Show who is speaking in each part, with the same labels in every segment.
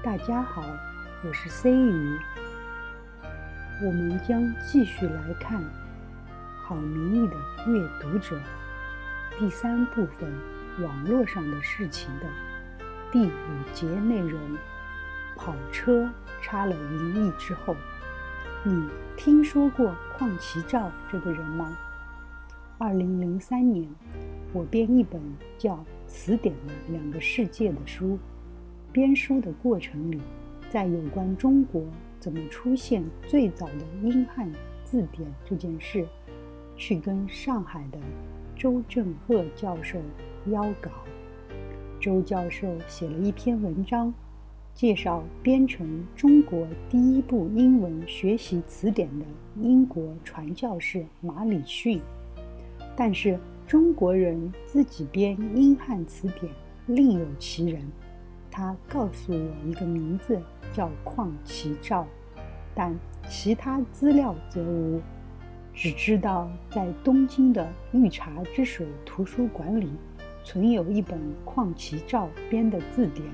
Speaker 1: 大家好，我是 C 鱼。我们将继续来看郝明义的阅读者第3部分网络上的事情的第5节内容。跑车差了1亿之后，你听说过邝其兆这个人吗？2003年，我编一本叫《词典的2个世界》的书。编书的过程里，在有关中国怎么出现最早的英汉字典这件事，去跟上海的周正鹤教授邀稿。周教授写了一篇文章，介绍编成中国第1部英文学习词典的英国传教士马礼逊。但是中国人自己编英汉词典另有其人，他告诉我一个名字叫邝其兆，但其他资料则无，只知道在东京的御茶之水图书馆里存有一本邝其兆编的字典。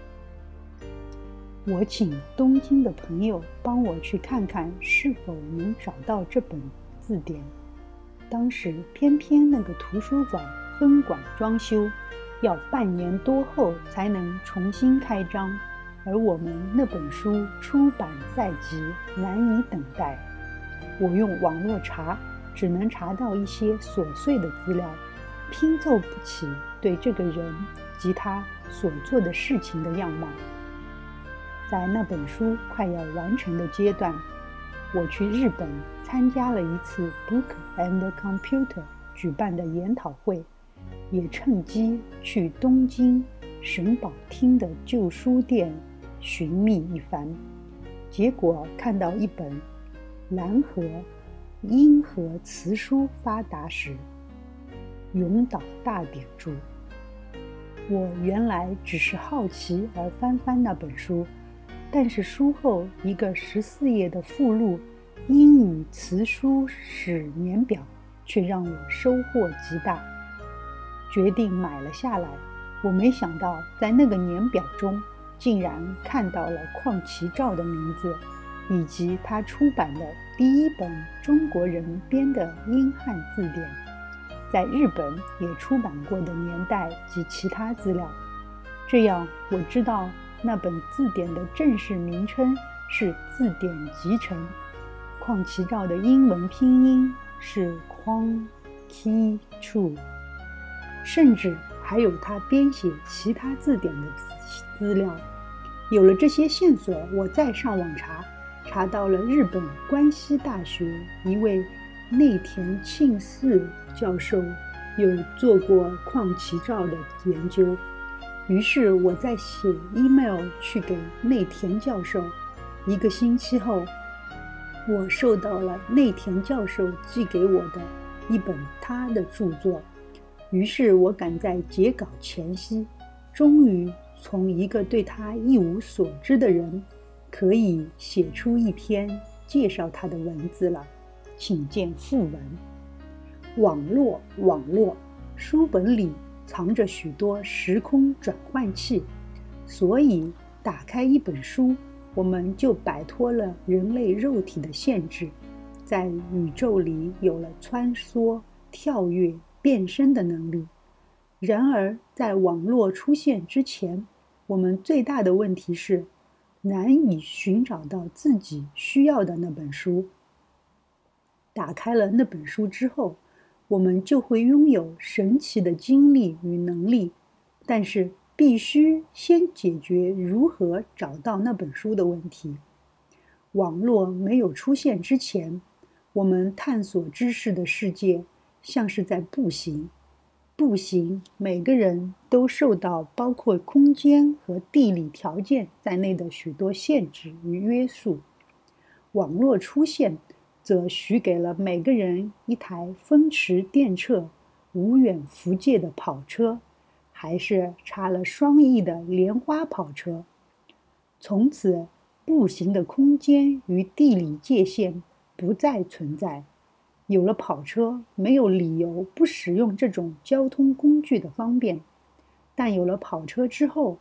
Speaker 1: 我请东京的朋友帮我去看看是否能找到这本字典。当时偏偏那个图书馆分馆装修，要半年多后才能重新开张，而我们那本书出版在即，难以等待。我用网络查，只能查到一些琐碎的资料，拼凑不起对这个人及他所做的事情的样貌。在那本书快要完成的阶段，我去日本参加了一次 Book and Computer 举办的研讨会，也趁机去东京神保町的旧书店寻觅一番，结果看到一本蓝河英和词书发达时，永岛大典注。我原来只是好奇而翻翻那本书，但是书后一个14页的附录英语词书史年表却让我收获极大，决定买了下来。我没想到在那个年表中竟然看到了邝其兆的名字，以及他出版的第1本中国人编的英汉字典，在日本也出版过的年代及其他资料。这样我知道那本字典的正式名称是字典集成，邝其兆的英文拼音是 Quang Ki Chu， 甚至还有他编写其他字典的资料。有了这些线索，我再上网查到了日本关西大学一位内田庆嗣教授有做过邝其兆的研究。于是我再写 email 去给内田教授。1个星期后，我收到了内田教授寄给我的一本他的著作。于是我赶在截稿前夕，终于从一个对他一无所知的人，可以写出一篇介绍他的文字了。请见附文。网络，书本里藏着许多时空转换器，所以打开一本书，我们就摆脱了人类肉体的限制，在宇宙里有了穿梭、跳跃、变身的能力。然而在网络出现之前，我们最大的问题是难以寻找到自己需要的那本书。打开了那本书之后，我们就会拥有神奇的精力与能力，但是必须先解决如何找到那本书的问题。网络没有出现之前，我们探索知识的世界像是在步行。每个人都受到包括空间和地理条件在内的许多限制与约束。网络出现则许给了每个人一台风驰电掣、无远弗届的跑车，还是插了双翼的莲花跑车。从此，步行的空间与地理界限不再存在。有了跑车，没有理由不使用这种交通工具的方便。但有了跑车之后，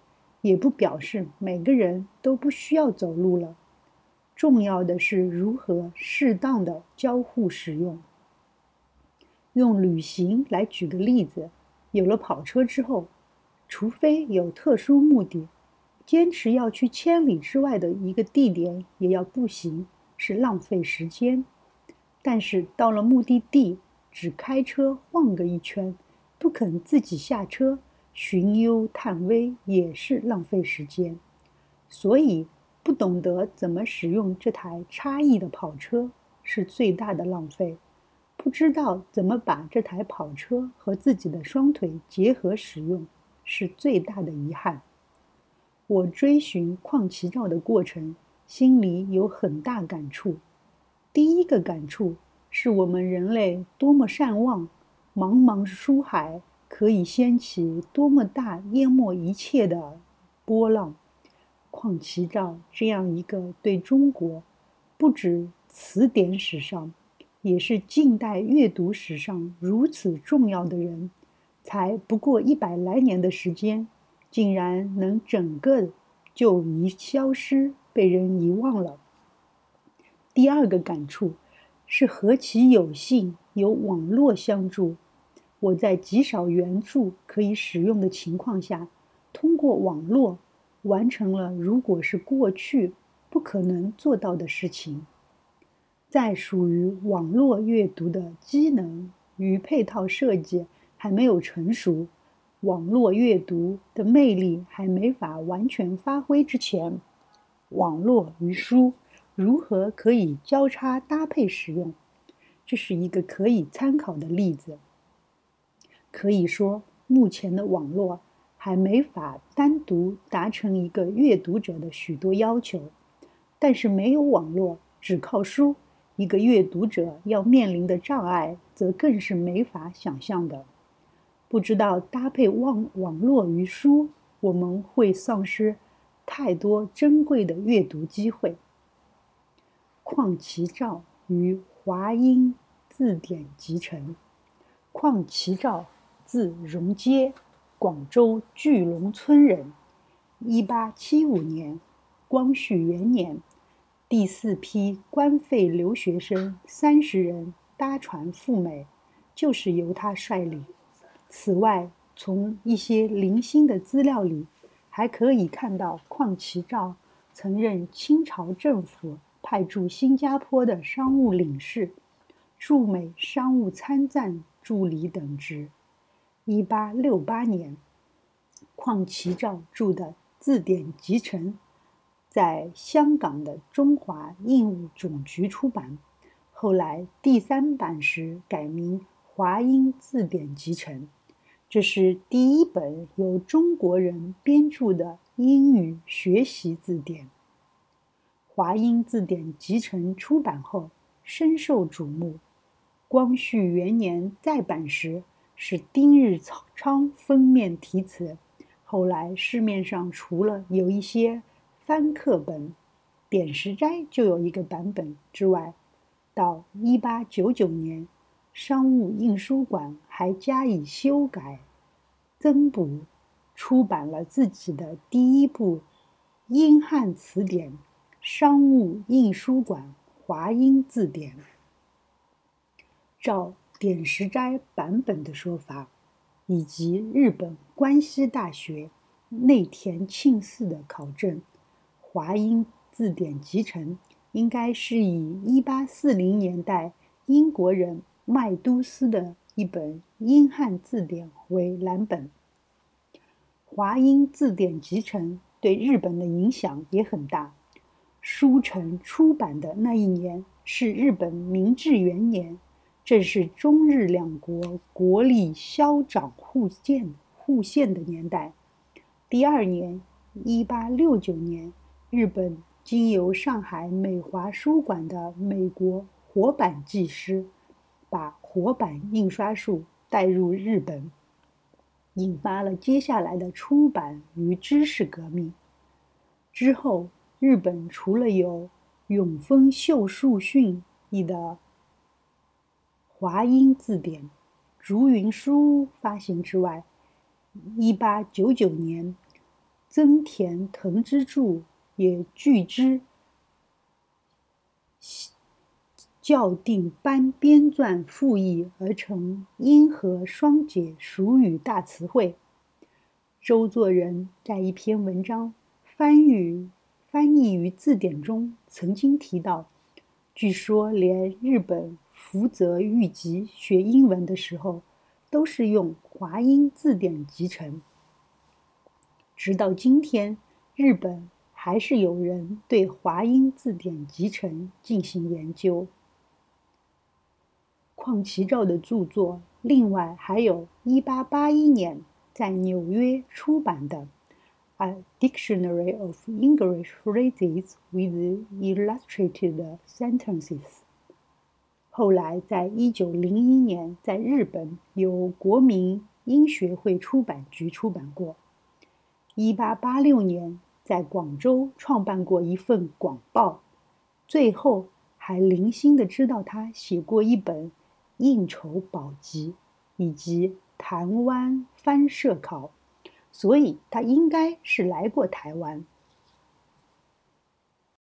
Speaker 1: 也不表示每个人都不需要走路了。重要的是如何适当的交互使用。用旅行来举个例子，有了跑车之后，除非有特殊目的，坚持要去千里之外的一个地点也要步行，是浪费时间。但是到了目的地，只开车晃个一圈，不肯自己下车寻幽探微，也是浪费时间。所以不懂得怎么使用这台差异的跑车是最大的浪费。不知道怎么把这台跑车和自己的双腿结合使用，是最大的遗憾。我追寻邝其照的过程，心里有很大感触。第一个感触是我们人类多么善忘，茫茫书海可以掀起多么大淹没一切的波浪。邝其照这样一个对中国不止词典史上，也是近代阅读史上如此重要的人，才不过100来年的时间，竟然能整个就消失，被人遗忘了。第二个感触是何其有幸有网络相助，我在极少原著可以使用的情况下，通过网络完成了如果是过去不可能做到的事情。在属于网络阅读的机能与配套设计还没有成熟，网络阅读的魅力还没法完全发挥之前，网络与书如何可以交叉搭配使用，这是一个可以参考的例子。可以说，目前的网络还没法单独达成一个阅读者的许多要求，但是没有网络，只靠书，一个阅读者要面临的障碍则更是没法想象的。不知道搭配网络与书，我们会丧失太多珍贵的阅读机会。邝其照于华阴字典集成。邝其照字荣阶，广州巨龙村人。1875年，光绪元年，第4批官费留学生30人搭船赴美，就是由他率领。此外，从一些零星的资料里，还可以看到邝其照曾任清朝政府派驻新加坡的商务领事、驻美商务参赞助理等职。1868年，邝其照著的《字典集成》在香港的中华印务总局出版，后来第3版时改名《华阴字典集成》，这是第一本由中国人编著的英语学习字典。华阴字典集成出版后深受瞩目，光绪元年再版时是丁日昌封面题词，后来市面上除了有一些翻刻本，点石斋就有一个版本之外，到1899年，商务印书馆还加以修改、增补，出版了自己的第一部英汉词典——商务印书馆华阴字典。照点石斋版本的说法，以及日本关西大学内田庆次的考证，华阴字典集成应该是以1840年代英国人麦都斯的一本英汉字典为蓝本。华阴字典集成对日本的影响也很大。书城出版的那一年是日本明治元年，正是中日两国国力消长互现的年代。第2年，1869年，日本经由上海美华书馆的美国活版技师，把活版印刷术带入日本，引发了接下来的出版与知识革命。之后，日本除了有永丰秀树训译的华阴字典、竹云书屋发行之外，1899年增田藤之助也据之，校订班编撰复译而成阴和双解蜀语大词汇。周作人在一篇文章翻译于字典中曾经提到，据说连日本福泽谕吉学英文的时候都是用华英字典集成。直到今天，日本还是有人对华英字典集成进行研究。邝其照的著作另外还有1881年在纽约出版的《A Dictionary of English Phrases with Illustrated Sentences》，后来在1901年在日本由国民英学会出版局出版过，1886年在广州创办过一份广报，最后还零星的知道他写过一本应酬宝集以及台湾番社考，所以他应该是来过台湾。